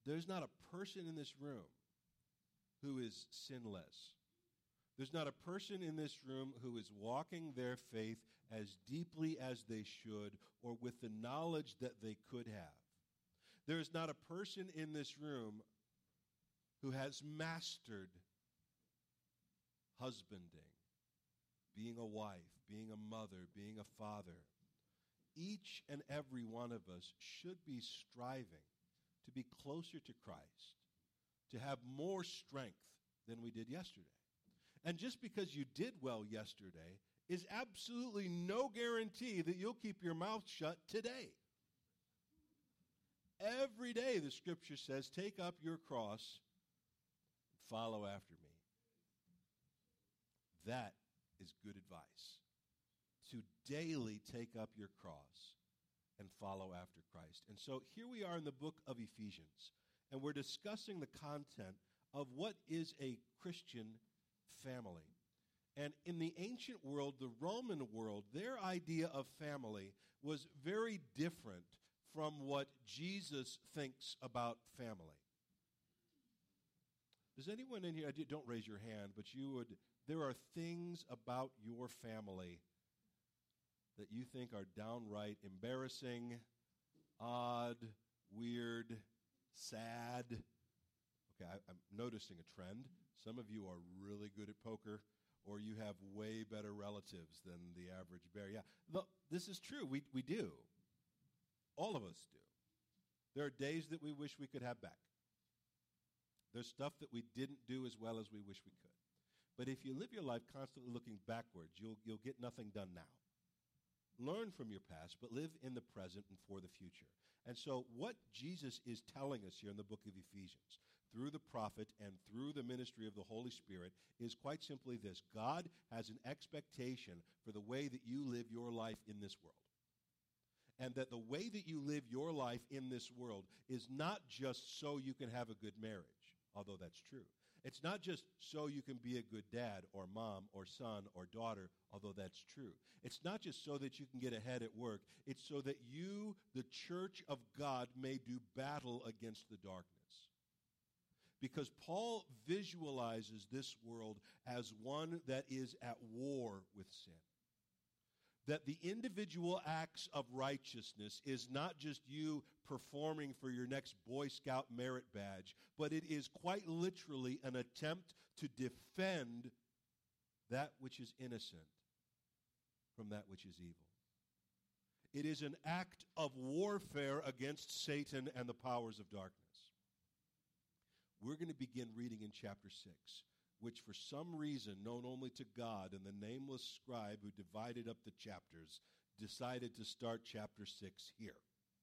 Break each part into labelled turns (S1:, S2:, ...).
S1: There's not a person in this room who is sinless. There's not a person in this room who is walking their faith as deeply as they should or with the knowledge that they could have. There is not a person in this room who has mastered husbanding, being a wife, being a mother, being a father. Each and every one of us should be striving to be closer to Christ, to have more strength than we did yesterday. And just because you did well yesterday is absolutely no guarantee that you'll keep your mouth shut today. Every day, the Scripture says, take up your cross and follow after me. That is good advice. To daily take up your cross and follow after Christ. And so here we are in the book of Ephesians, and we're discussing the content of what is a Christian family. And in the ancient world, the Roman world, their idea of family was very different from what Jesus thinks about family. Does anyone in here, don't raise your hand, but there are things about your family that you think are downright embarrassing, odd, weird, sad. Okay, I'm noticing a trend. Some of you are really good at poker, or you have way better relatives than the average bear. Yeah, this is true. We do. All of us do. There are days that we wish we could have back. There's stuff that we didn't do as well as we wish we could. But if you live your life constantly looking backwards, you'll get nothing done now. Learn from your past, but live in the present and for the future. And so what Jesus is telling us here in the book of Ephesians, through the prophet and through the ministry of the Holy Spirit, is quite simply this. God has an expectation for the way that you live your life in this world. And that the way that you live your life in this world is not just so you can have a good marriage, although that's true. It's not just so you can be a good dad or mom or son or daughter, although that's true. It's not just so that you can get ahead at work. It's so that you, the church of God, may do battle against the darkness. Because Paul visualizes this world as one that is at war with sin. That the individual acts of righteousness is not just you performing for your next Boy Scout merit badge, but it is quite literally an attempt to defend that which is innocent from that which is evil. It is an act of warfare against Satan and the powers of darkness. We're going to begin reading in chapter 6. Which for some reason, known only to God and the nameless scribe who divided up the chapters, decided to start chapter 6 here.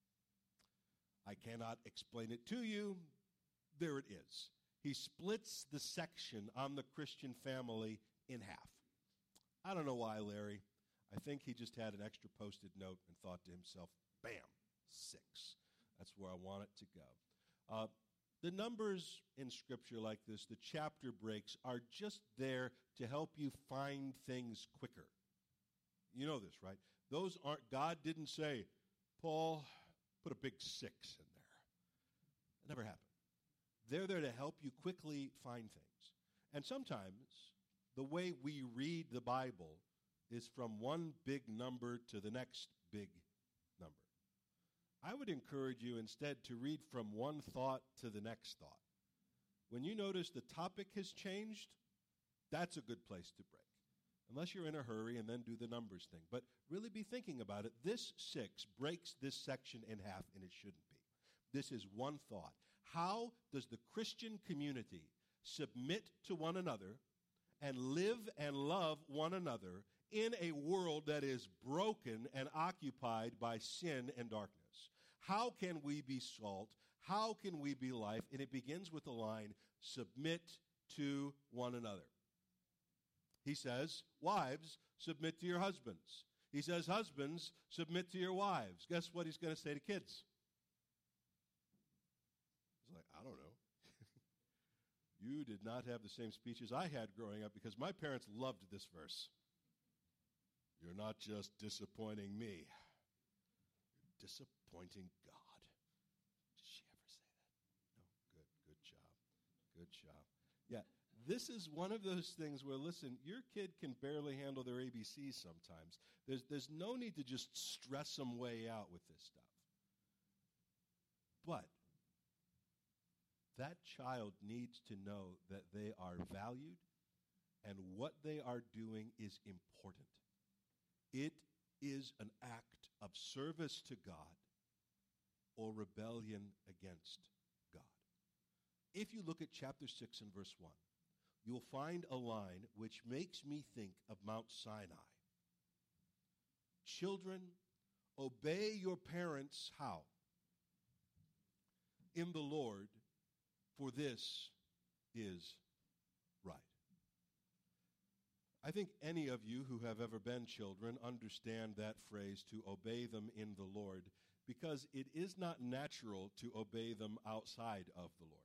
S1: I cannot explain it to you. There it is. He splits the section on the Christian family in half. I don't know why, Larry. I think he just had an extra post-it note and thought to himself, bam, 6. That's where I want it to go. The numbers in Scripture like this, the chapter breaks, are just there to help you find things quicker. You know this, right? Those aren't, God didn't say, Paul, put a big 6 in there. It never happened. They're there to help you quickly find things. And sometimes the way we read the Bible is from one big number to the next big number. I would encourage you instead to read from one thought to the next thought. When you notice the topic has changed, that's a good place to break. Unless you're in a hurry and then do the numbers thing. But really be thinking about it. This 6 breaks this section in half, and it shouldn't be. This is one thought. How does the Christian community submit to one another and live and love one another in a world that is broken and occupied by sin and darkness? How can we be salt? How can we be life? And it begins with the line, submit to one another. He says, wives, submit to your husbands. He says, husbands, submit to your wives. Guess what he's going to say to kids? He's like, I don't know. You did not have the same speeches I had growing up because my parents loved this verse. You're not just disappointing me. You're disappointing God. Did she ever say that? No. Yeah, this is one of those things where, listen, your kid can barely handle their ABCs sometimes. There's no need to just stress them way out with this stuff. But that child needs to know that they are valued and what they are doing is important. It is an act of service to God or rebellion against God. If you look at chapter 6 and verse 1, you'll find a line which makes me think of Mount Sinai. Children, obey your parents how? In the Lord, for this is right. I think any of you who have ever been children understand that phrase, to obey them in the Lord, because it is not natural to obey them outside of the Lord.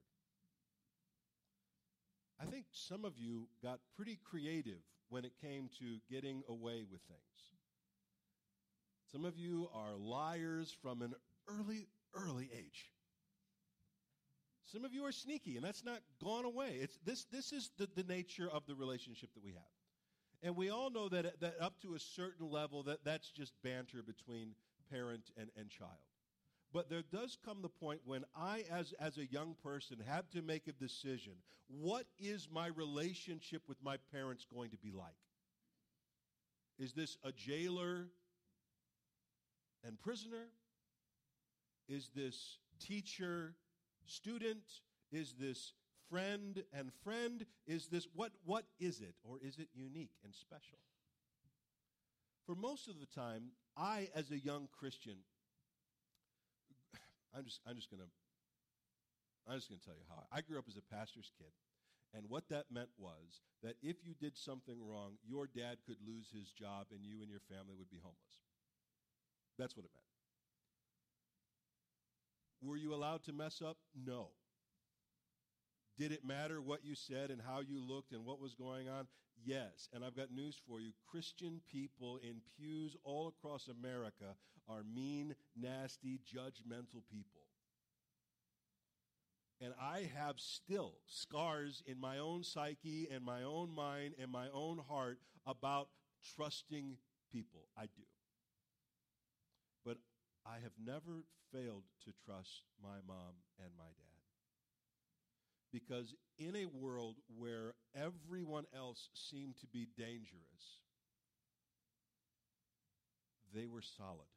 S1: I think some of you got pretty creative when it came to getting away with things. Some of you are liars from an early age. Some of you are sneaky, and that's not gone away. This is the nature of the relationship that we have. And we all know that up to a certain level, that's just banter between parent and child. But there does come the point when I, as a young person, have to make a decision. What is my relationship with my parents going to be like? Is this a jailer and prisoner? Is this teacher, student? Is this friend and friend? Is this, what is it? Or is it unique and special? For most of the time, I, as a young Christian, I'm just going to tell you how. I grew up as a pastor's kid, and what that meant was that if you did something wrong, your dad could lose his job and you and your family would be homeless. That's what it meant. Were you allowed to mess up? No. Did it matter what you said and how you looked and what was going on? Yes. And I've got news for you. Christian people in pews all across America are mean, nasty, judgmental people. And I have still scars in my own psyche and my own mind and my own heart about trusting people. I do. But I have never failed to trust my mom and my dad. Because in a world where everyone else seemed to be dangerous, they were solid.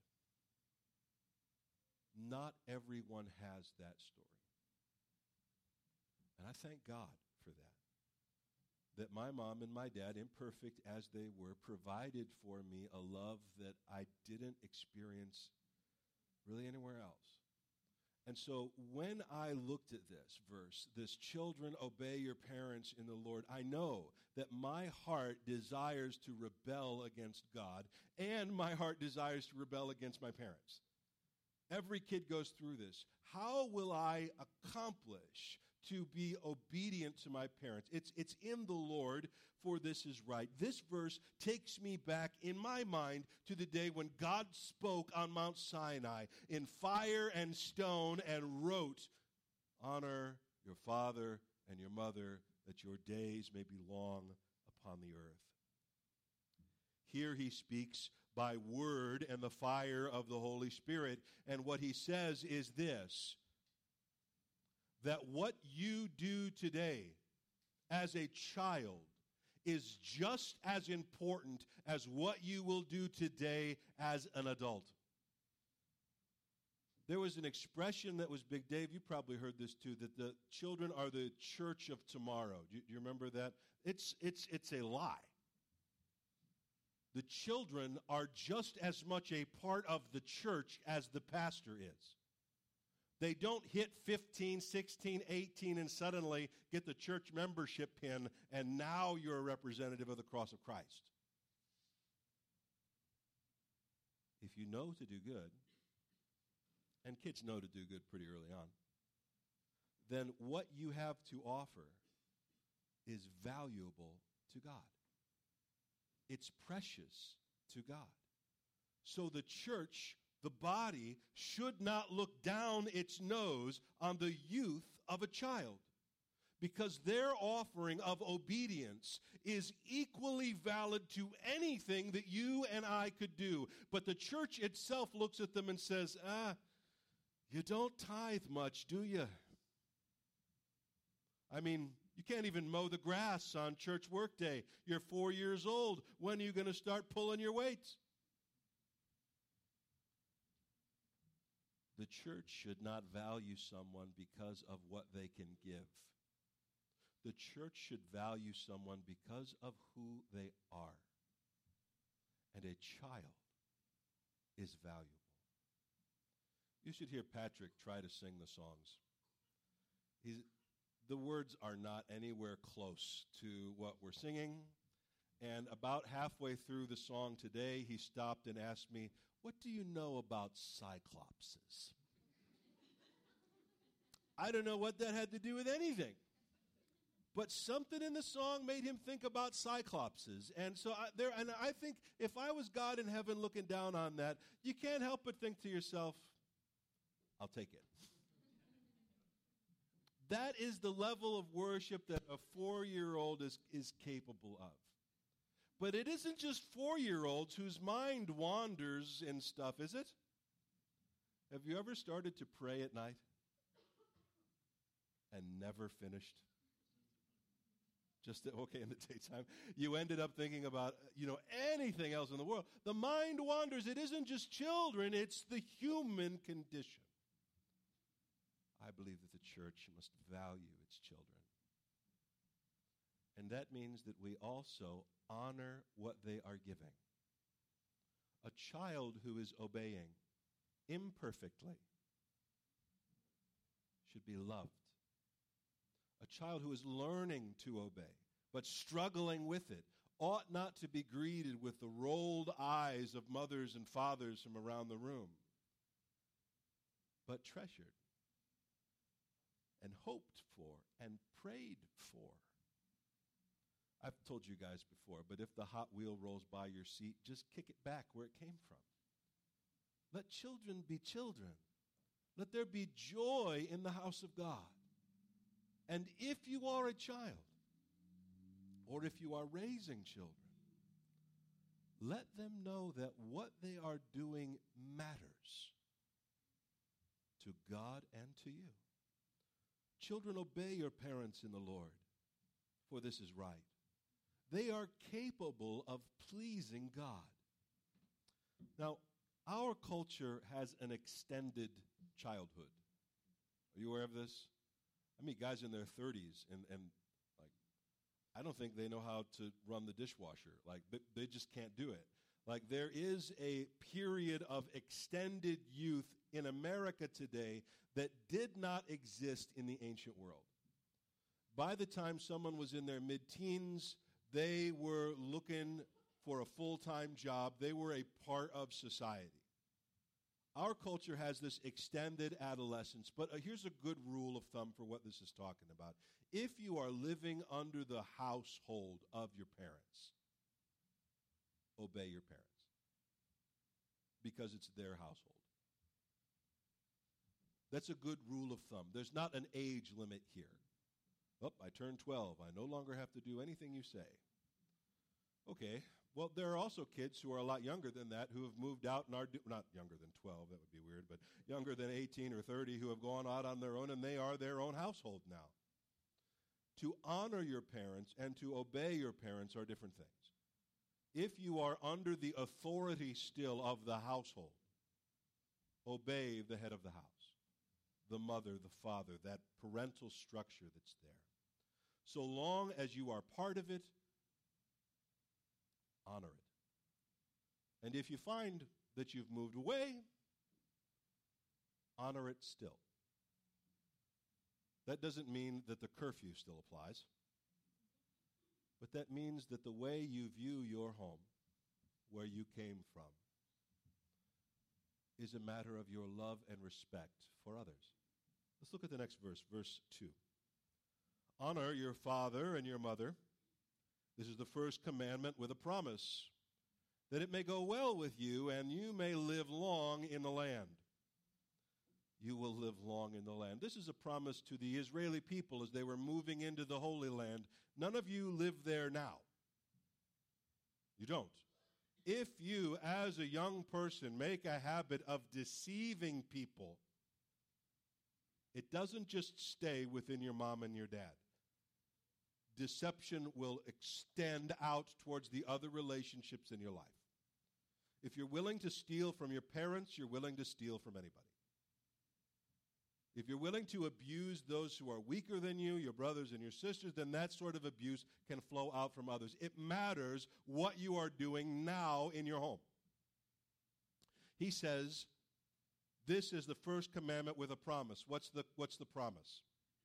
S1: Not everyone has that story. And I thank God for that. That my mom and my dad, imperfect as they were, provided for me a love that I didn't experience really anywhere else. And so when I looked at this verse, this children obey your parents in the Lord, I know that my heart desires to rebel against God and my heart desires to rebel against my parents. Every kid goes through this. How will I accomplish to be obedient to my parents? It's in the Lord, for this is right. This verse takes me back in my mind to the day when God spoke on Mount Sinai in fire and stone and wrote, honor your father and your mother, that your days may be long upon the earth. Here he speaks by word and the fire of the Holy Spirit, and what he says is this: that what you do today as a child is just as important as what you will do today as an adult. There was an expression that was big. Dave, you probably heard this too, that the children are the church of tomorrow. Do you remember that? It's a lie. The children are just as much a part of the church as the pastor is. They don't hit 15, 16, 18 and suddenly get the church membership pin and now you're a representative of the cross of Christ. If you know to do good, and kids know to do good pretty early on, then what you have to offer is valuable to God. It's precious to God. So the church, the body, should not look down its nose on the youth of a child. because their offering of obedience is equally valid to anything that you and I could do. But the church itself looks at them and says, you don't tithe much, do you? I mean, you can't even mow the grass on church workday. You're 4 years old. When are you going to start pulling your weights? The church should not value someone because of what they can give. The church should value someone because of who they are. And a child is valuable. You should hear Patrick try to sing the songs. The words are not anywhere close to what we're singing. And about halfway through the song today, he stopped and asked me, "What do you know about cyclopses?" I don't know what that had to do with anything. But something in the song made him think about cyclopses. And so I think if I was God in heaven looking down on that, you can't help but think to yourself, I'll take it. That is the level of worship that a 4-year-old is capable of. But it isn't just 4-year-olds whose mind wanders in stuff, is it? Have you ever started to pray at night and never finished? Just okay in the daytime. You ended up thinking about, anything else in the world. The mind wanders. It isn't just children, it's the human condition. I believe that the church must value its children. And that means that we also honor what they are giving. A child who is obeying imperfectly should be loved. A child who is learning to obey, but struggling with it, ought not to be greeted with the rolled eyes of mothers and fathers from around the room, but treasured and hoped for and prayed for. I've told you guys before, but if the Hot Wheel rolls by your seat, just kick it back where it came from. Let children be children. Let there be joy in the house of God. And if you are a child, or if you are raising children, let them know that what they are doing matters to God and to you. Children, obey your parents in the Lord, for this is right. They are capable of pleasing God. Now, our culture has an extended childhood. Are you aware of this? I meet guys in their 30s, and like, I don't think they know how to run the dishwasher. Like, they just can't do it. Like, there is a period of extended youth in America today that did not exist in the ancient world. By the time someone was in their mid-teens, they were looking for a full-time job. They were a part of society. Our culture has this extended adolescence, but here's a good rule of thumb for what this is talking about. If you are living under the household of your parents, obey your parents, because it's their household. That's a good rule of thumb. There's not an age limit here. Oh, I turned 12. I no longer have to do anything you say. Okay. Well, there are also kids who are a lot younger than that who have moved out and are not younger than 12, that would be weird, but younger than 18 or 30 who have gone out on their own, and they are their own household now. To honor your parents and to obey your parents are different things. If you are under the authority still of the household, obey the head of the house, the mother, the father, that parental structure that's there. So long as you are part of it, honor it. And if you find that you've moved away, honor it still. That doesn't mean that the curfew still applies, but that means that the way you view your home, where you came from, is a matter of your love and respect for others. Let's look at the next verse, verse 2. Honor your father and your mother. This is the first commandment with a promise, that it may go well with you and you may live long in the land. you will live long in the land. This is a promise to the Israeli people as they were moving into the Holy Land. None of you live there now. You don't. If you, as a young person, make a habit of deceiving people, it doesn't just stay within your mom and your dad. Deception will extend out towards the other relationships in your life. If you're willing to steal from your parents, you're willing to steal from anybody. If you're willing to abuse those who are weaker than you, your brothers and your sisters, then that sort of abuse can flow out from others. It matters what you are doing now in your home. He says, this is the first commandment with a promise. What's the promise?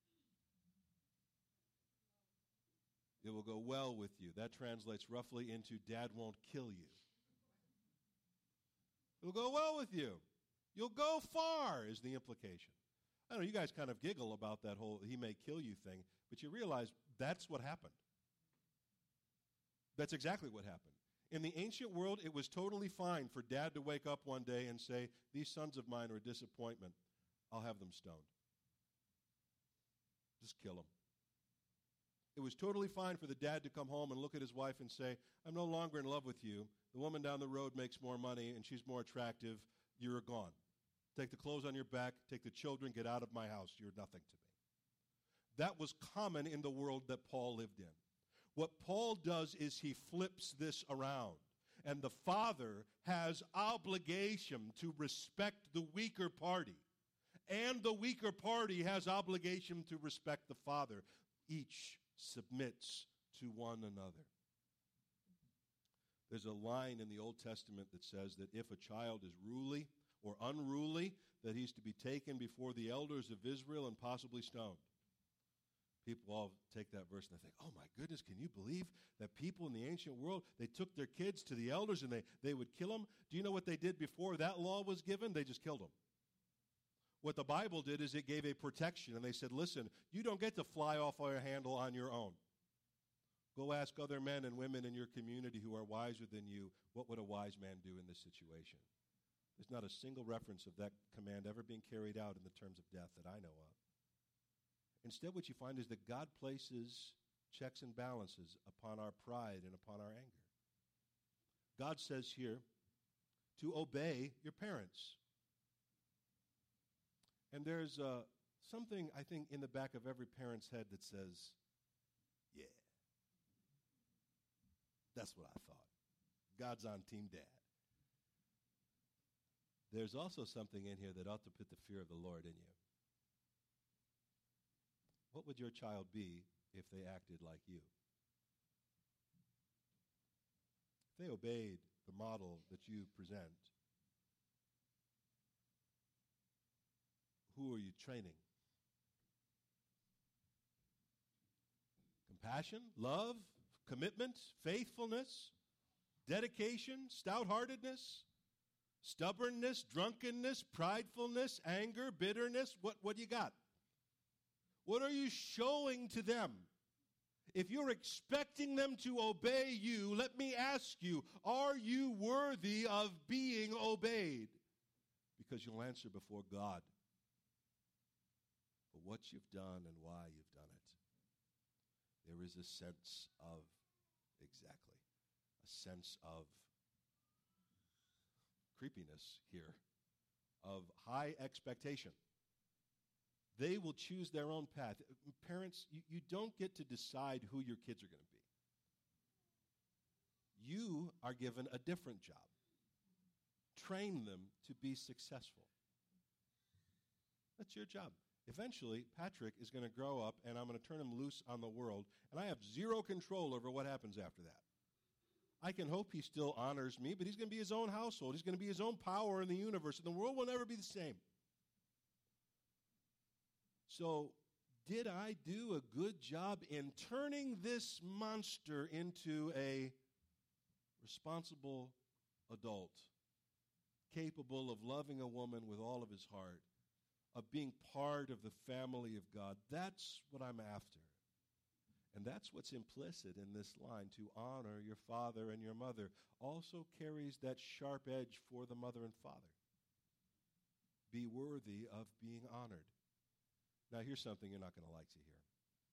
S1: It will go well with you. That translates roughly into Dad won't kill you. It will go well with you. You'll go far is the implication. I don't know, you guys kind of giggle about that whole he may kill you thing, but you realize that's what happened. That's exactly what happened. In the ancient world, it was totally fine for Dad to wake up one day and say, these sons of mine are a disappointment. I'll have them stoned. Just kill them. It was totally fine for the dad to come home and look at his wife and say, I'm no longer in love with you. The woman down the road makes more money and she's more attractive. You're gone. Take the clothes on your back, take the children, get out of my house. You're nothing to me. That was common in the world that Paul lived in. What Paul does is he flips this around. And the father has obligation to respect the weaker party. And the weaker party has obligation to respect the father. Each submits to one another. There's a line in the Old Testament that says that if a child is ruly or unruly, that he's to be taken before the elders of Israel and possibly stoned. People all take that verse and they think, oh my goodness, can you believe that people in the ancient world, they took their kids to the elders and they would kill them? Do you know what they did before that law was given? They just killed them. What the Bible did is it gave a protection, and they said, listen, you don't get to fly off our handle on your own. Go ask other men and women in your community who are wiser than you, what would a wise man do in this situation? There's not a single reference of that command ever being carried out in the terms of death that I know of. Instead, what you find is that God places checks and balances upon our pride and upon our anger. God says here to obey your parents. And there's something, I think, in the back of every parent's head that says, yeah, that's what I thought. God's on Team Dad. There's also something in here that ought to put the fear of the Lord in you. What would your child be if they acted like you? If they obeyed the model that you present, who are you training? Compassion, love, commitment, faithfulness, dedication, stout-heartedness, stubbornness, drunkenness, pridefulness, anger, bitterness. What do you got? What are you showing to them? If you're expecting them to obey you, let me ask you, are you worthy of being obeyed? Because you'll answer before God for what you've done and why you've done it. There is a sense of creepiness here, of high expectation. They will choose their own path. Parents, you don't get to decide who your kids are going to be. You are given a different job. Train them to be successful. That's your job. Eventually, Patrick is going to grow up, and I'm going to turn him loose on the world, and I have zero control over what happens after that. I can hope he still honors me, but he's going to be his own household. He's going to be his own power in the universe, and the world will never be the same. So, did I do a good job in turning this monster into a responsible adult, capable of loving a woman with all of his heart, of being part of the family of God? That's what I'm after. And that's what's implicit in this line. To honor your father and your mother also carries that sharp edge for the mother and father. be worthy of being honored. Now, here's something you're not going to like to hear.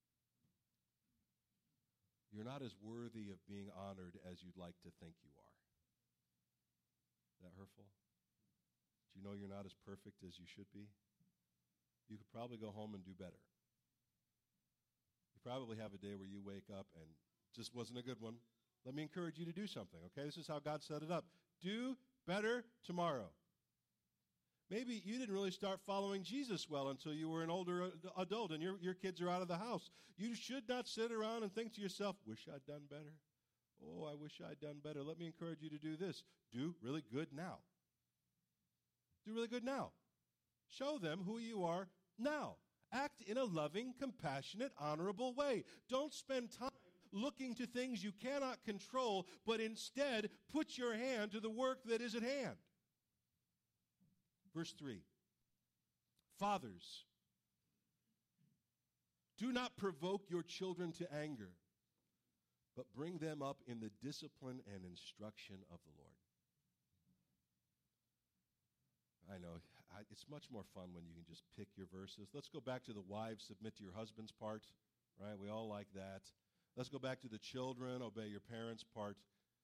S1: You're not as worthy of being honored as you'd like to think you are. Is that hurtful? Do you know you're not as perfect as you should be? You could probably go home and do better. You probably have a day where you wake up and just wasn't a good one. Let me encourage you to do something, okay? This is how God set it up. Do better tomorrow. Maybe you didn't really start following Jesus well until you were an older adult and your kids are out of the house. You should not sit around and think to yourself, wish I'd done better. Oh, I wish I'd done better. Let me encourage you to do this. Do really good now. Do really good now. Show them who you are now. Act in a loving, compassionate, honorable way. Don't spend time looking to things you cannot control, but instead put your hand to the work that is at hand. Verse 3, fathers, do not provoke your children to anger, but bring them up in the discipline and instruction of the Lord. I know, it's much more fun when you can just pick your verses. Let's go back to the wives, submit to your husband's part, right? We all like that. Let's go back to the children, obey your parents' part.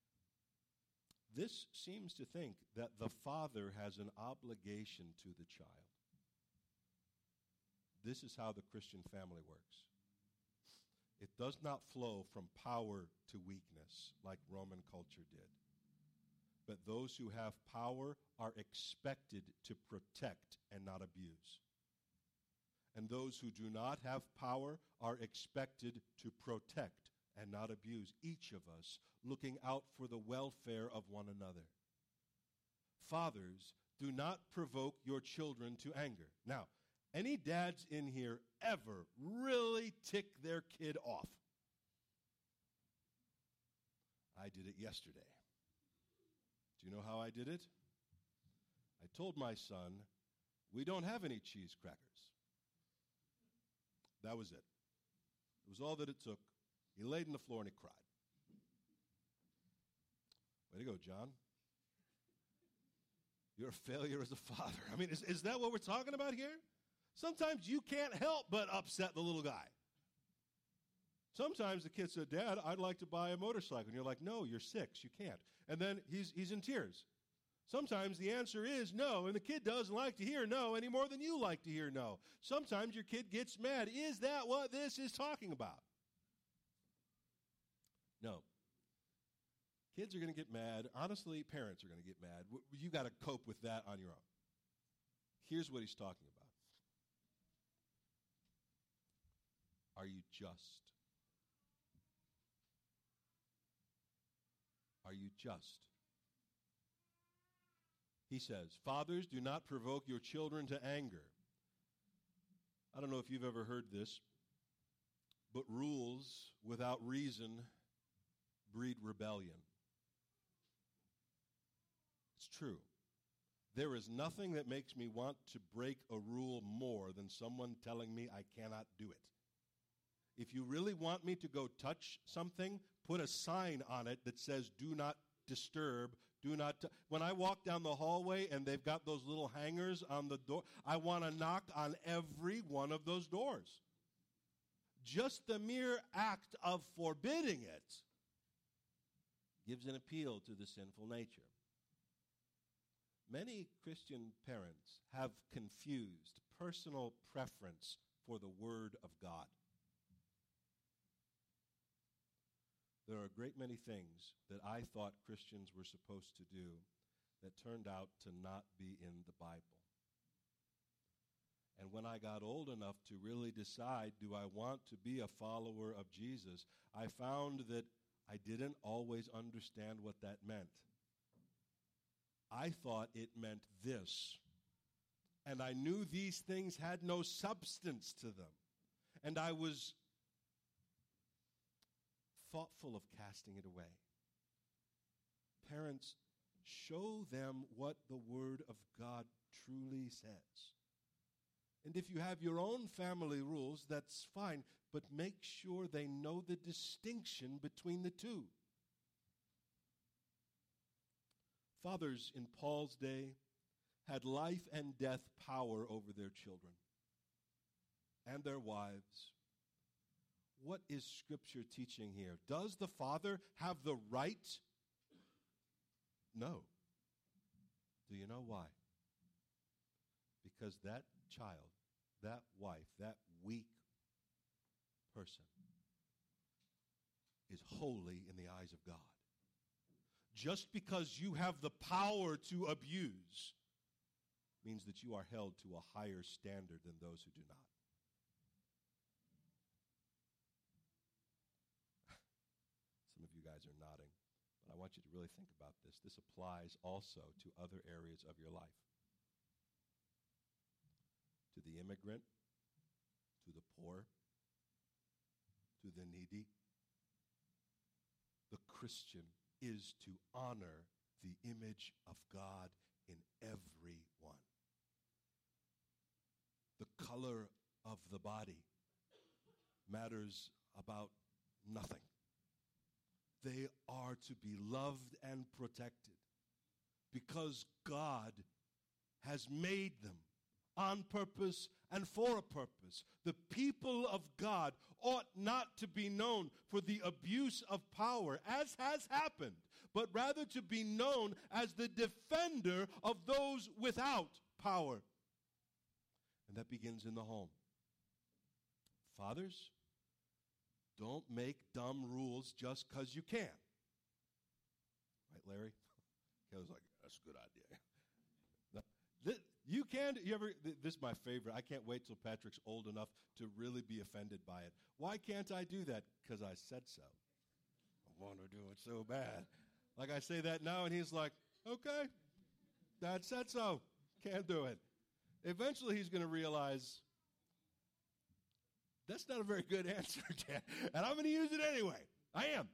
S1: This seems to think that the father has an obligation to the child. This is how the Christian family works. It does not flow from power to weakness like Roman culture did. But those who have power are expected to protect and not abuse. And those who do not have power are expected to protect and not abuse, each of us looking out for the welfare of one another. Fathers, do not provoke your children to anger. Now, any dads in here ever really tick their kid off? I did it yesterday. Do you know how I did it? I told my son, we don't have any cheese crackers. That was it. It was all that it took. He laid on the floor and he cried. Way to go, John. You're a failure as a father. I mean, is that what we're talking about here? Sometimes you can't help but upset the little guy. Sometimes the kid said, Dad, I'd like to buy a motorcycle. And you're like, no, you're 6. You can't. And then he's in tears. Sometimes the answer is no, and the kid doesn't like to hear no any more than you like to hear no. Sometimes your kid gets mad. Is that what this is talking about? No. Kids are going to get mad. Honestly, parents are going to get mad. You got to cope with that on your own. Here's what he's talking about. Are you just? Are you just? He says, fathers, do not provoke your children to anger. I don't know if you've ever heard this, but rules without reason breed rebellion. It's true. There is nothing that makes me want to break a rule more than someone telling me I cannot do it. If you really want me to go touch something, put a sign on it that says, do not disturb, do not. When I walk down the hallway and they've got those little hangers on the door, I want to knock on every one of those doors. Just the mere act of forbidding it gives an appeal to the sinful nature. Many Christian parents have confused personal preference for the Word of God. There are a great many things that I thought Christians were supposed to do that turned out to not be in the Bible. And when I got old enough to really decide, do I want to be a follower of Jesus, I found that I didn't always understand what that meant. I thought it meant this. And I knew these things had no substance to them. And I was thoughtful of casting it away. Parents, show them what the Word of God truly says. And if you have your own family rules, that's fine, but make sure they know the distinction between the two. Fathers in Paul's day had life and death power over their children and their wives. What is Scripture teaching here? Does the father have the right? No. Do you know why? Because that child, that wife, that weak person is holy in the eyes of God. Just because you have the power to abuse means that you are held to a higher standard than those who do not. Some of you guys are nodding, but I want you to really think about this. This applies also to other areas of your life. To the immigrant, to the poor, to the needy. The Christian is to honor the image of God in everyone. The color of the body matters about nothing. They are to be loved and protected because God has made them on purpose and for a purpose. The people of God ought not to be known for the abuse of power, as has happened, but rather to be known as the defender of those without power. And that begins in the home. Fathers, don't make dumb rules just because you can. Right, Larry? I was like, that's a good idea. You can, this is my favorite. I can't wait till Patrick's old enough to really be offended by it. Why can't I do that? Because I said so. I want to do it so bad. Like I say that now, and he's like, okay, Dad said so. Can't do it. Eventually he's going to realize, that's not a very good answer, Dad. And I'm going to use it anyway. I am.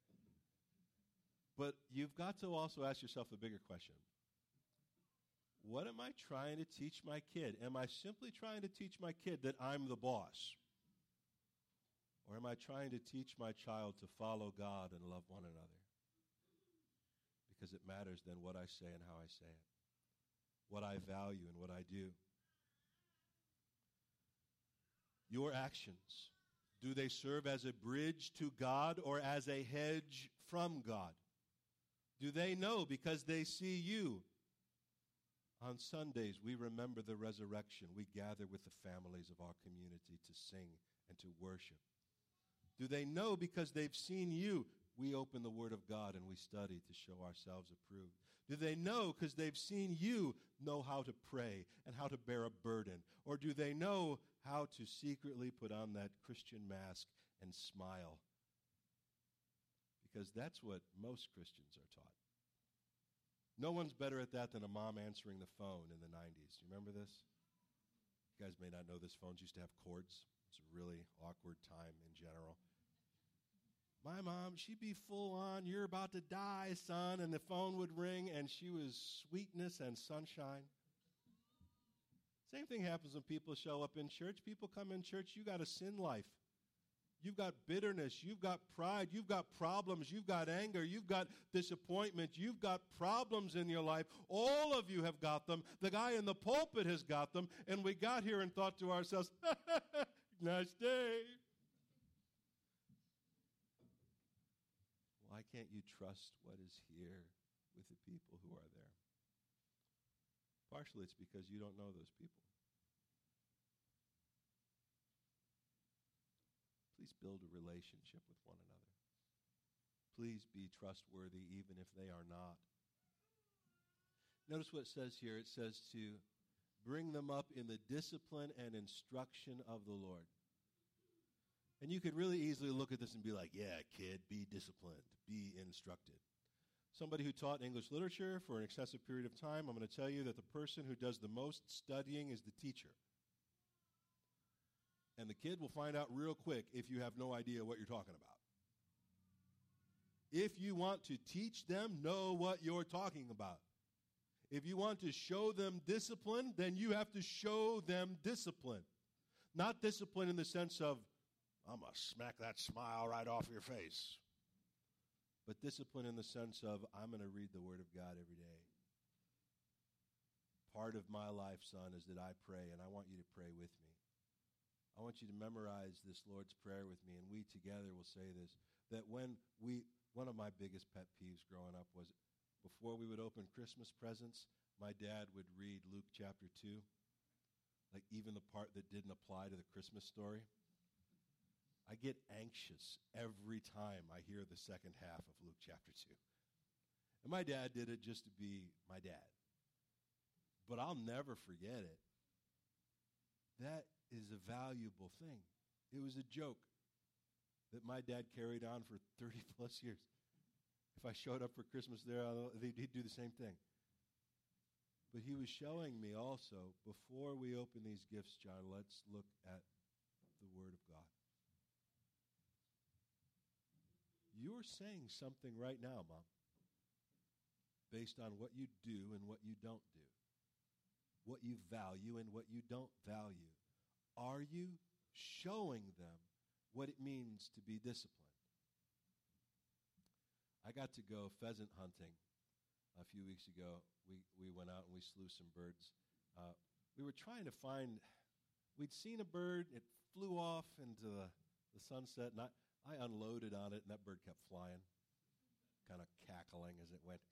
S1: But you've got to also ask yourself the bigger question. What am I trying to teach my kid? Am I simply trying to teach my kid that I'm the boss? Or am I trying to teach my child to follow God and love one another? Because it matters then what I say and how I say it, what I value and what I do. Your actions, do they serve as a bridge to God or as a hedge from God? Do they know because they see you? On Sundays, we remember the resurrection. We gather with the families of our community to sing and to worship. Do they know because they've seen you? We open the Word of God and we study to show ourselves approved. Do they know because they've seen you know how to pray and how to bear a burden? Or do they know how to secretly put on that Christian mask and smile? Because that's what most Christians are taught. No one's better at that than a mom answering the phone in the 90s. You remember this? You guys may not know this. Phones used to have cords. It's a really awkward time in general. My mom, she'd be full on, you're about to die, son, and the phone would ring, and she was sweetness and sunshine. Same thing happens when people show up in church. People come in church, you got a sin life. You've got bitterness, you've got pride, you've got problems, you've got anger, you've got disappointment, you've got problems in your life. All of you have got them. The guy in the pulpit has got them, and we got here and thought to ourselves, nice day. Why can't you trust what is here with the people who are there? Partially it's because you don't know those people. Please build a relationship with one another. Please be trustworthy even if they are not. Notice what it says here. It says to bring them up in the discipline and instruction of the Lord. And you could really easily look at this and be like, yeah, kid, be disciplined, be instructed. Somebody who taught English literature for an excessive period of time, I'm going to tell you that the person who does the most studying is the teacher. And the kid will find out real quick if you have no idea what you're talking about. If you want to teach them, know what you're talking about. If you want to show them discipline, then you have to show them discipline. Not discipline in the sense of, I'm going to smack that smile right off your face. But discipline in the sense of, I'm going to read the Word of God every day. part of my life, son, is that I pray, and I want you to pray with me. I want you to memorize this Lord's Prayer with me, and we together will say this, that one of my biggest pet peeves growing up was before we would open Christmas presents, my dad would read Luke chapter 2, like even the part that didn't apply to the Christmas story. I get anxious every time I hear the second half of Luke chapter 2. And my dad did it just to be my dad. But I'll never forget it. That is a valuable thing. It was a joke that my dad carried on for 30 plus years. If I showed up for Christmas there, he'd do the same thing. But he was showing me also, before we open these gifts, John, let's look at the Word of God. You're saying something right now, Mom, based on what you do and what you don't do, what you value and what you don't value. Are you showing them what it means to be disciplined? I got to go pheasant hunting a few weeks ago. We went out and we slew some birds. We were trying to find, we'd seen a bird, it flew off into the sunset, and I unloaded on it, and that bird kept flying, kind of cackling as it went.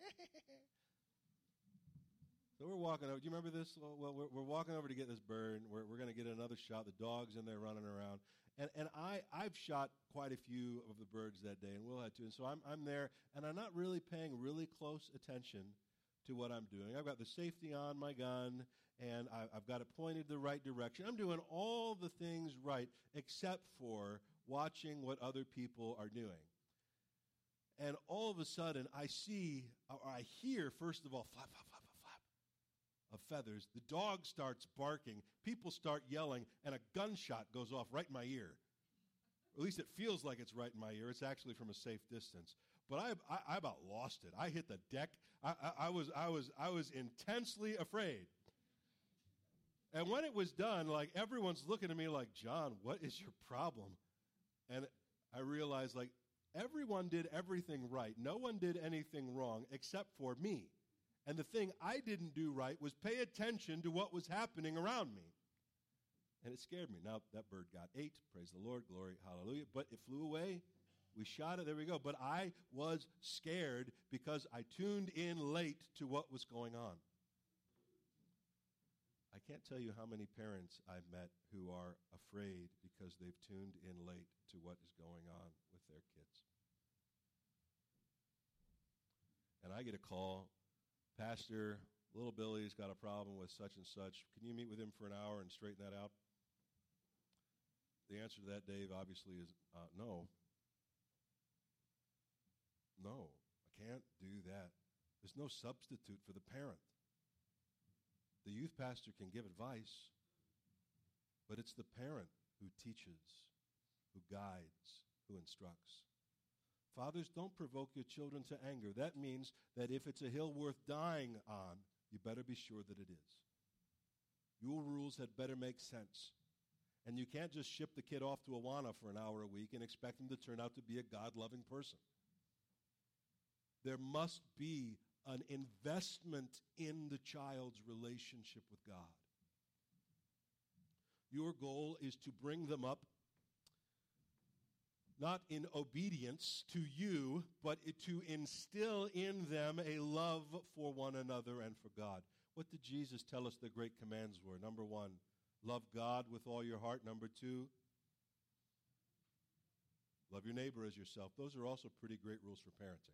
S1: So we're walking over. Do you remember this? Well, we're walking over to get this bird. We're going to get another shot. The dog's in there running around. And I've shot quite a few of the birds that day, and Will had too. And so I'm there, and I'm not really paying really close attention to what I'm doing. I've got the safety on my gun, and I've got it pointed the right direction. I'm doing all the things right except for watching what other people are doing. And all of a sudden, I hear, first of all, flap, flap, flap, flap, flap of feathers. The dog starts barking. People start yelling, and a gunshot goes off right in my ear. At least it feels like it's right in my ear. It's actually from a safe distance. But I about lost it. I hit the deck. I was intensely afraid. And when it was done, like, everyone's looking at me like, John, what is your problem? And I realized, like, everyone did everything right. No one did anything wrong except for me. And the thing I didn't do right was pay attention to what was happening around me. And it scared me. Now, that bird got 8. Praise the Lord. Glory. Hallelujah. But it flew away. We shot it. There we go. But I was scared because I tuned in late to what was going on. I can't tell you how many parents I've met who are afraid because they've tuned in late to what is going on with their kids. And I get a call, Pastor, little Billy's got a problem with such and such. Can you meet with him for an hour and straighten that out? The answer to that, Dave, obviously is no. No, I can't do that. There's no substitute for the parent. The youth pastor can give advice, but it's the parent who teaches, who guides, who instructs. Fathers, don't provoke your children to anger. That means that if it's a hill worth dying on, you better be sure that it is. Your rules had better make sense. And you can't just ship the kid off to Awana for an hour a week and expect him to turn out to be a God-loving person. There must be an investment in the child's relationship with God. Your goal is to bring them up not in obedience to you, but to instill in them a love for one another and for God. What did Jesus tell us the great commands were? Number 1, love God with all your heart. Number 2, love your neighbor as yourself. Those are also pretty great rules for parenting.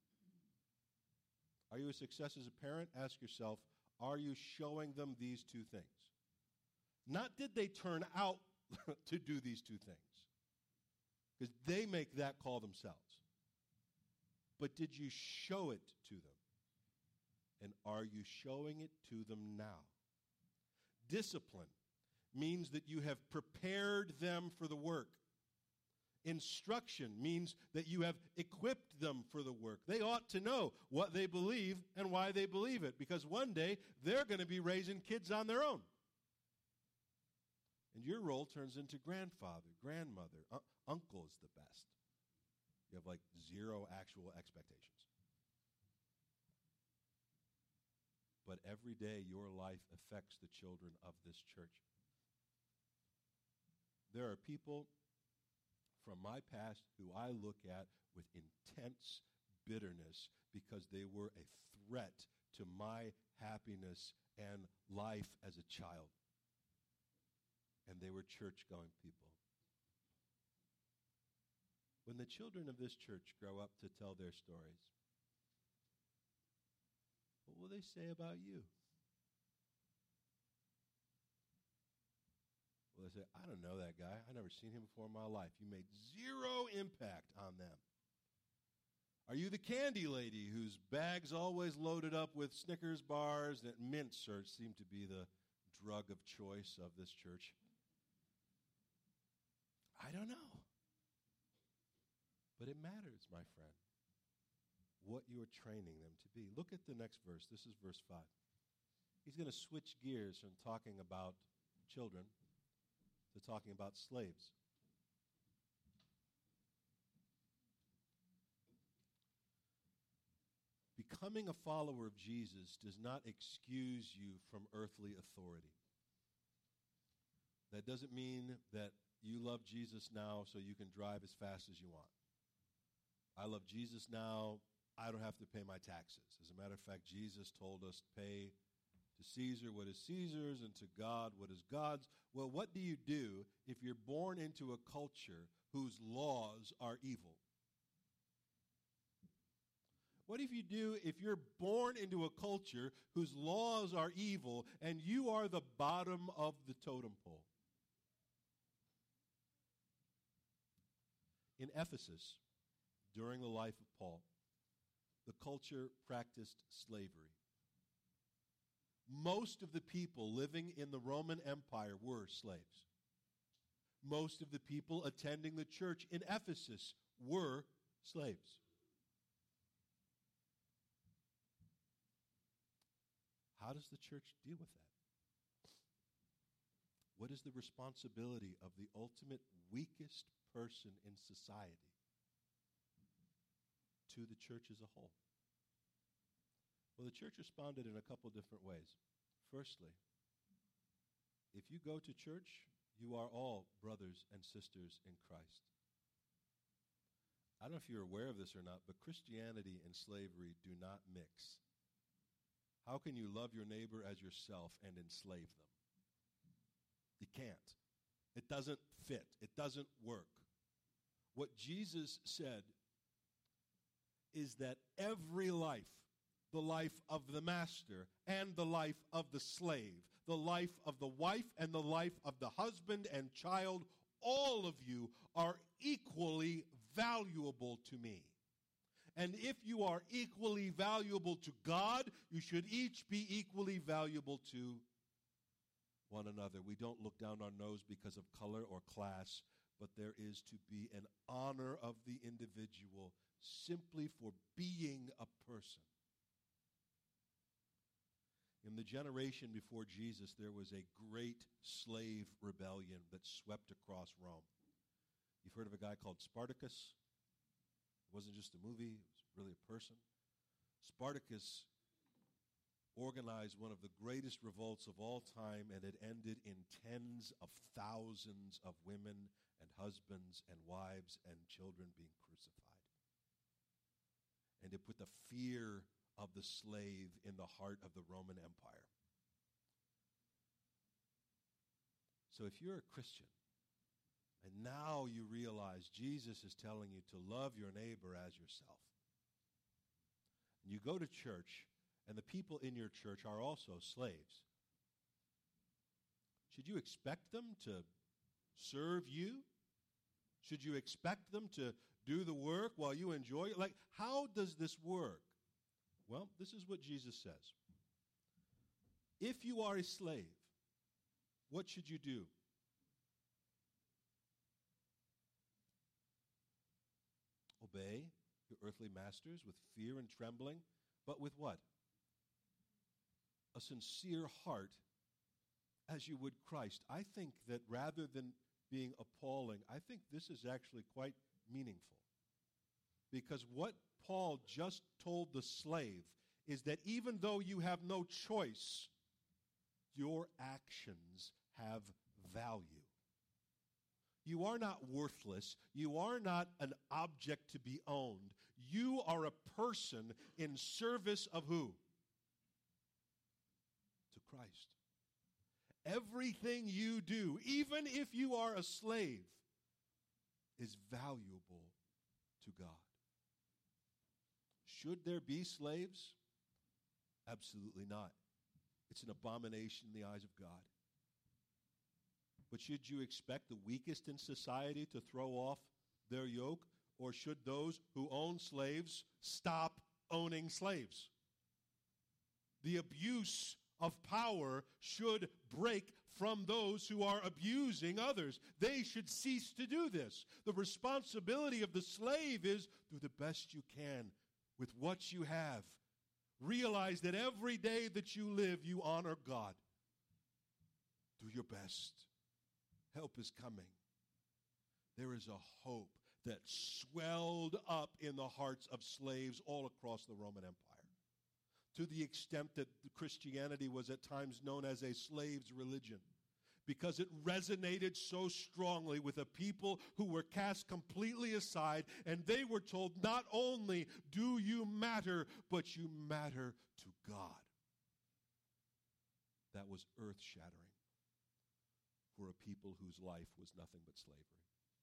S1: Are you a success as a parent? Ask yourself, are you showing them these 2 things? Not did they turn out to do these 2 things, because they make that call themselves. But did you show it to them? And are you showing it to them now? Discipline means that you have prepared them for the work. Instruction means that you have equipped them for the work. They ought to know what they believe and why they believe it, because one day they're going to be raising kids on their own. And your role turns into grandfather, grandmother, uncle is the best. You have like 0 actual expectations. but every day your life affects the children of this church. There are people from my past who I look at with intense bitterness because they were a threat to my happiness and life as a child. And they were church-going people. When the children of this church grow up to tell their stories, what will they say about you? Will they say, I don't know that guy. I never seen him before in my life. You made zero impact on them. Are you the candy lady whose bag's always loaded up with Snickers bars? That mints seem to be the drug of choice of this church. I don't know. But it matters, my friend, what you are training them to be. Look at the next verse. This is verse 5. He's going to switch gears from talking about children to talking about slaves. Becoming a follower of Jesus does not excuse you from earthly authority. That doesn't mean that you love Jesus now so you can drive as fast as you want. I love Jesus now, I don't have to pay my taxes. As a matter of fact, Jesus told us to pay to Caesar what is Caesar's and to God what is God's. Well, what do you do if you're born into a culture whose laws are evil? What if you do if you're born into a culture whose laws are evil and you are the bottom of the totem pole? In Ephesus, during the life of Paul, the culture practiced slavery. Most of the people living in the Roman Empire were slaves. Most of the people attending the church in Ephesus were slaves. How does the church deal with that? What is the responsibility of the ultimate weakest person in society to the church as a whole? Well, the church responded in a couple different ways. Firstly, if you go to church, you are all brothers and sisters in Christ. I don't know if you're aware of this or not, but Christianity and slavery do not mix. How can you love your neighbor as yourself and enslave them? You can't. It doesn't fit. It doesn't work. What Jesus said is that every life, the life of the master and the life of the slave, the life of the wife and the life of the husband and child, all of you are equally valuable to me. And if you are equally valuable to God, you should each be equally valuable to one another. We don't look down our nose because of color or class, but there is to be an honor of the individual simply for being a person. In the generation before Jesus, there was a great slave rebellion that swept across Rome. You've heard of a guy called Spartacus? It wasn't just a movie, it was really a person. Spartacus organized one of the greatest revolts of all time, and it ended in tens of thousands of women and husbands and wives and children being crucified. And it put the fear of the slave in the heart of the Roman Empire. So if you're a Christian, and now you realize Jesus is telling you to love your neighbor as yourself, and you go to church, and the people in your church are also slaves, should you expect them to serve you? Should you expect them to do the work while you enjoy it? Like, how does this work? Well, this is what Jesus says. If you are a slave, what should you do? Obey your earthly masters with fear and trembling, but with what? A sincere heart, as you would Christ. I think that rather than being appalling, I think this is actually quite meaningful. Because what Paul just told the slave is that even though you have no choice, your actions have value. You are not worthless. You are not an object to be owned. You are a person in service of who? To Christ. Everything you do, even if you are a slave, is valuable to God. Should there be slaves? Absolutely not. It's an abomination in the eyes of God. But should you expect the weakest in society to throw off their yoke? Or should those who own slaves stop owning slaves? The abuse of power should break from those who are abusing others. They should cease to do this. The responsibility of the slave is do the best you can with what you have. Realize that every day that you live, you honor God. Do your best. Help is coming. There is a hope that swelled up in the hearts of slaves all across the Roman Empire, to the extent that Christianity was at times known as a slave's religion, because it resonated so strongly with a people who were cast completely aside, and they were told, not only do you matter, but you matter to God. That was earth-shattering for a people whose life was nothing but slavery.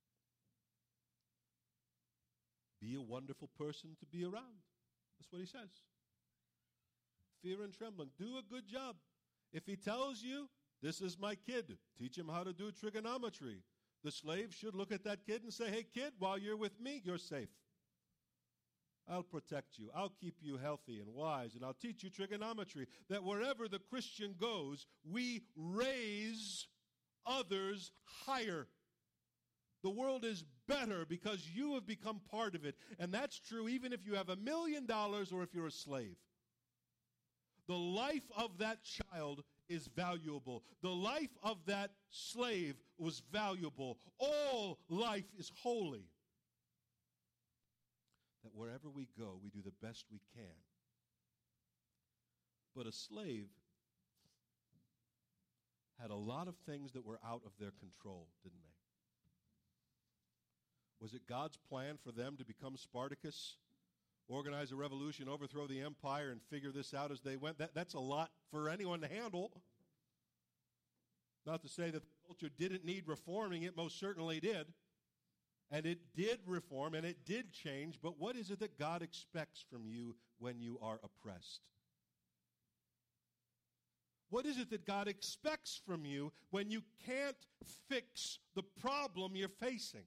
S1: Be a wonderful person to be around. That's what he says. Fear and trembling. Do a good job. If he tells you, this is my kid, teach him how to do trigonometry. The slave should look at that kid and say, hey, kid, while you're with me, you're safe. I'll protect you. I'll keep you healthy and wise, and I'll teach you trigonometry. That wherever the Christian goes, we raise others higher. The world is better because you have become part of it. And that's true even if you have $1 million or if you're a slave. The life of that child is valuable. The life of that slave was valuable. All life is holy. That wherever we go, we do the best we can. But a slave had a lot of things that were out of their control, didn't they? Was it God's plan for them to become Spartacus, organize a revolution, overthrow the empire, and figure this out as they went? That's a lot for anyone to handle. Not to say that the culture didn't need reforming. It most certainly did. And it did reform, and it did change. But what is it that God expects from you when you are oppressed? What is it that God expects from you when you can't fix the problem you're facing?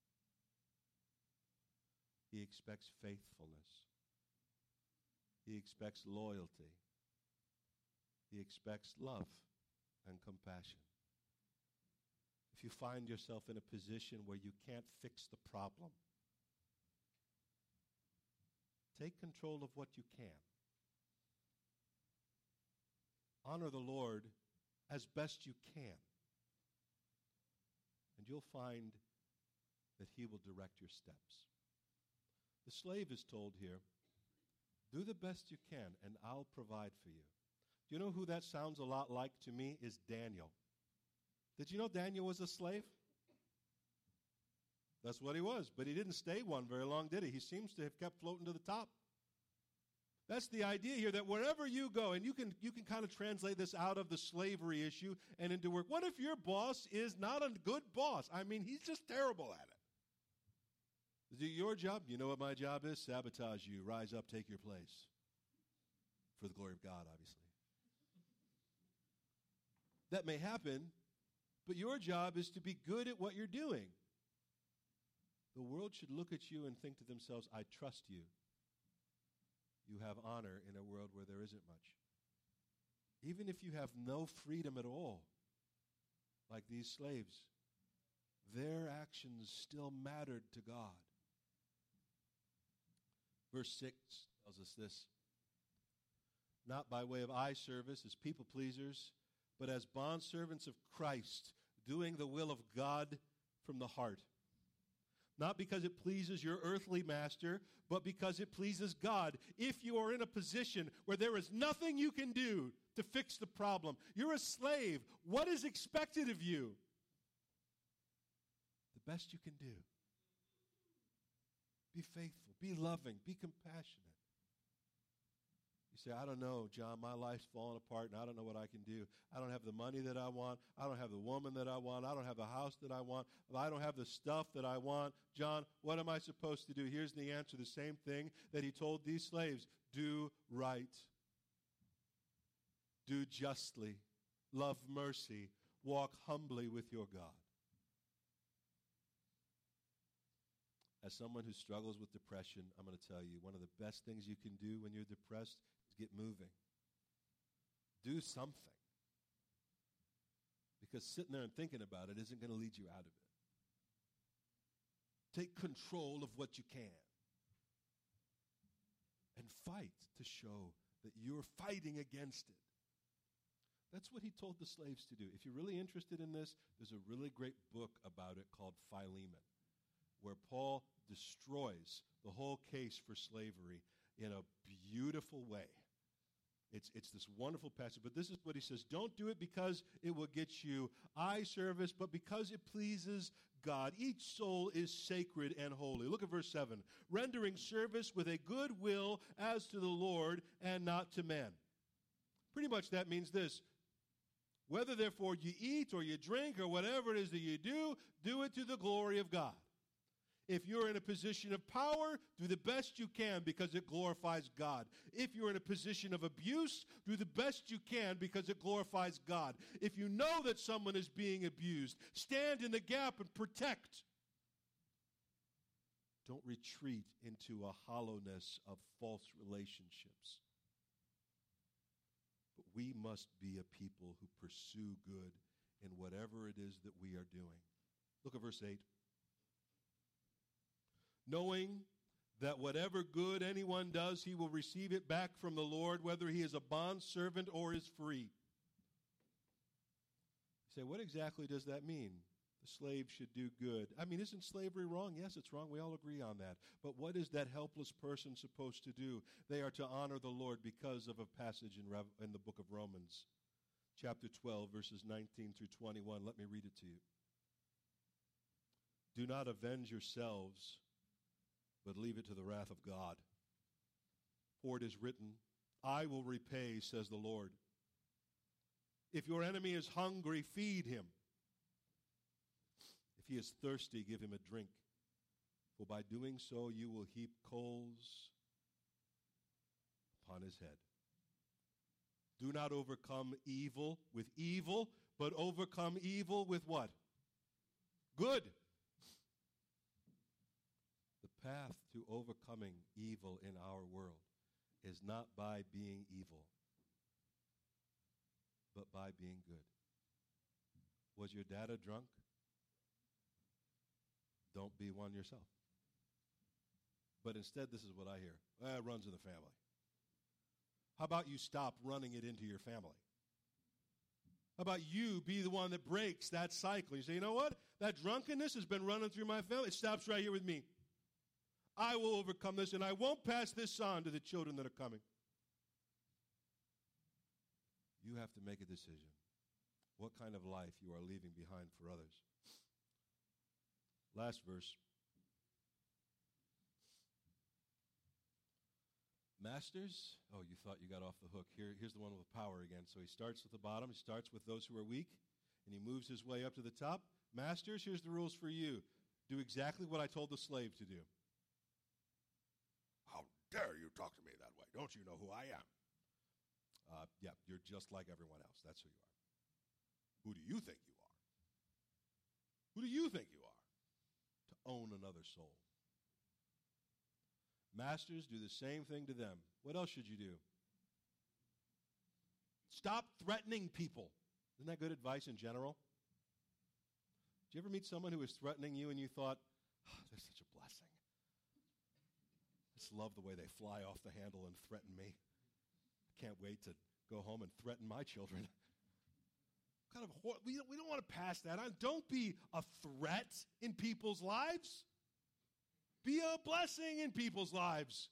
S1: He expects faithfulness. He expects loyalty. He expects love and compassion. If you find yourself in a position where you can't fix the problem, take control of what you can. Honor the Lord as best you can. And you'll find that he will direct your steps. The slave is told here, do the best you can, and I'll provide for you. Do you know who that sounds a lot like to me is Daniel. Did you know Daniel was a slave? That's what he was, but he didn't stay one very long, did he? He seems to have kept floating to the top. That's the idea here, that wherever you go, and you can kind of translate this out of the slavery issue and into work. What if your boss is not a good boss? I mean, he's just terrible at it. Is it your job? You know what my job is? Sabotage you. Rise up, take your place. For the glory of God, obviously. That may happen, but your job is to be good at what you're doing. The world should look at you and think to themselves, I trust you. You have honor in a world where there isn't much. Even if you have no freedom at all, like these slaves, their actions still mattered to God. Verse 6 tells us this. Not by way of eye service as people pleasers, but as bondservants of Christ, doing the will of God from the heart. not because it pleases your earthly master, but because it pleases God. If you are in a position where there is nothing you can do to fix the problem, you're a slave, what is expected of you? The best you can do. Be faithful, be loving, be compassionate. You say, I don't know, John, my life's falling apart and I don't know what I can do. I don't have the money that I want. I don't have the woman that I want. I don't have the house that I want. I don't have the stuff that I want. John, what am I supposed to do? Here's the answer, the same thing that he told these slaves. Do right. Do justly. Love mercy. Walk humbly with your God. As someone who struggles with depression, I'm going to tell you, one of the best things you can do when you're depressed is get moving. Do something. Because sitting there and thinking about it isn't going to lead you out of it. Take control of what you can. And fight to show that you're fighting against it. That's what he told the slaves to do. If you're really interested in this, there's a really great book about it called Philemon, where Paul destroys the whole case for slavery in a beautiful way. It's this wonderful passage, but this is what he says. Don't do it because it will get you eye service, but because it pleases God. Each soul is sacred and holy. Look at verse 7. Rendering service with a good will as to the Lord and not to men. Pretty much that means this. Whether therefore you eat or you drink or whatever it is that you do it to the glory of God. If you're in a position of power, do the best you can because it glorifies God. If you're in a position of abuse, do the best you can because it glorifies God. If you know that someone is being abused, stand in the gap and protect. Don't retreat into a hollowness of false relationships. But we must be a people who pursue good in whatever it is that we are doing. Look at verse 8. Knowing that whatever good anyone does, he will receive it back from the Lord, whether he is a bondservant or is free. You say, what exactly does that mean? The slave should do good. I mean, isn't slavery wrong? Yes, it's wrong. We all agree on that. But what is that helpless person supposed to do? They are to honor the Lord because of a passage in the book of Romans, chapter 12, verses 19 through 21. Let me read it to you. Do not avenge yourselves, but leave it to the wrath of God. For it is written, I will repay, says the Lord. If your enemy is hungry, feed him. If he is thirsty, give him a drink. For by doing so, you will heap coals upon his head. Do not overcome evil with evil, but overcome evil with what? Good. The path to overcoming evil in our world is not by being evil, but by being good. Was your dad a drunk? Don't be one yourself. But instead, this is what I hear. It runs in the family. How about you stop running it into your family? How about you be the one that breaks that cycle? You say, you know what? That drunkenness has been running through my family. It stops right here with me. I will overcome this, and I won't pass this on to the children that are coming. You have to make a decision. What kind of life you are leaving behind for others. Last verse. Masters, oh, you thought you got off the hook. Here's the one with power again. So he starts at the bottom. He starts with those who are weak, and he moves his way up to the top. Masters, here's the rules for you. Do exactly what I told the slave to do. How dare you talk to me that way? Don't you know who I am? Yeah, you're just like everyone else. That's who you are. Who do you think you are? Who do you think you are? To own another soul. Masters, do the same thing to them. What else should you do? Stop threatening people. Isn't that good advice in general? Did you ever meet someone who was threatening you and you thought, oh, they're such a blessing? I just love the way they fly off the handle and threaten me. I can't wait to go home and threaten my children. We don't want to pass that on. Don't be a threat in people's lives. Be a blessing in people's lives.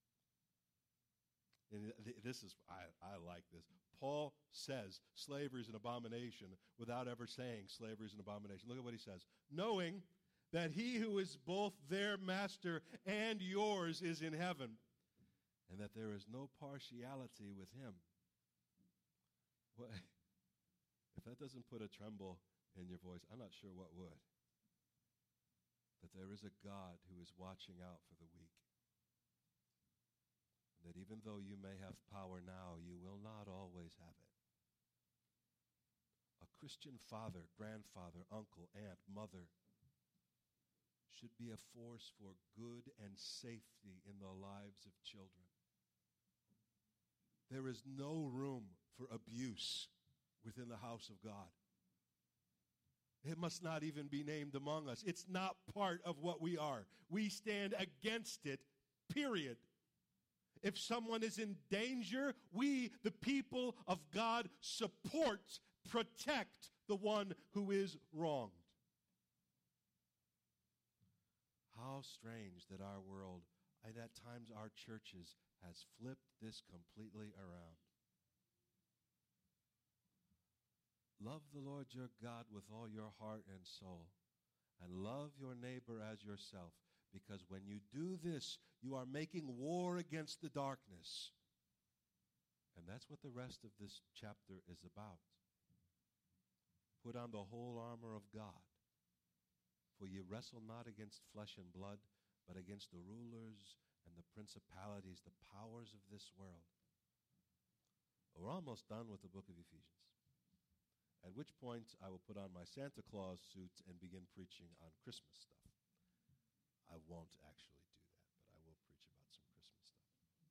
S1: And this is, I like this. Paul says slavery is an abomination without ever saying slavery is an abomination. Look at what he says. Knowing that he who is both their master and yours is in heaven, and that there is no partiality with him. What? If that doesn't put a tremble in your voice, I'm not sure what would. That there is a God who is watching out for the weak. And that even though you may have power now, you will not always have it. A Christian father, grandfather, uncle, aunt, mother should be a force for good and safety in the lives of children. There is no room for abuse within the house of God. It must not even be named among us. It's not part of what we are. We stand against it, period. If someone is in danger, we, the people of God, support, protect the one who is wronged. How strange that our world, and at times our churches, has flipped this completely around. Love the Lord your God with all your heart and soul, and love your neighbor as yourself, because when you do this, you are making war against the darkness. And that's what the rest of this chapter is about. Put on the whole armor of God, for ye wrestle not against flesh and blood, but against the rulers and the principalities, the powers of this world. We're almost done with the book of Ephesians. At which point I will put on my Santa Claus suit and begin preaching on Christmas stuff. I won't actually do that, but I will preach about some Christmas stuff.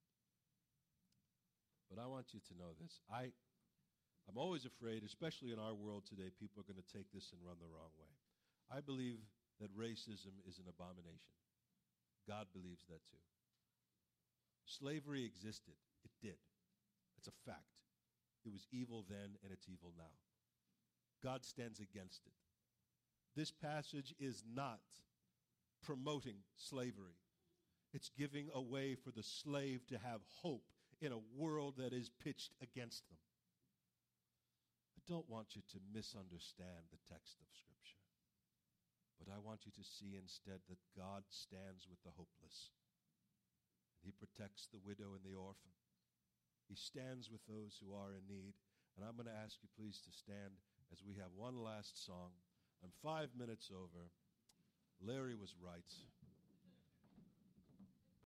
S1: But I want you to know this. I'm always afraid, especially in our world today, people are going to take this and run the wrong way. I believe that racism is an abomination. God believes that too. Slavery existed. It did. It's a fact. It was evil then, and it's evil now. God stands against it. This passage is not promoting slavery. It's giving a way for the slave to have hope in a world that is pitched against them. I don't want you to misunderstand the text of Scripture, but I want you to see instead that God stands with the hopeless. And he protects the widow and the orphan. He stands with those who are in need. And I'm going to ask you please to stand as we have one last song. I'm 5 minutes over. Larry was right.